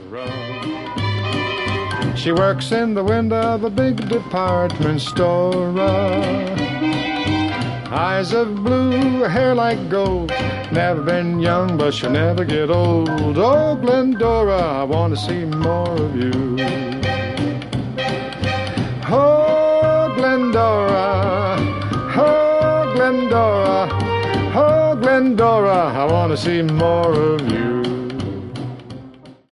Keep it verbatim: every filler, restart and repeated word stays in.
Glendora. She works in the window of a big department store. Eyes of blue, hair like gold. Never been young, but she'll never get old. Oh, Glendora, I want to see more of you. Oh, Glendora, oh, Glendora, oh, Glendora, I want to see more of you.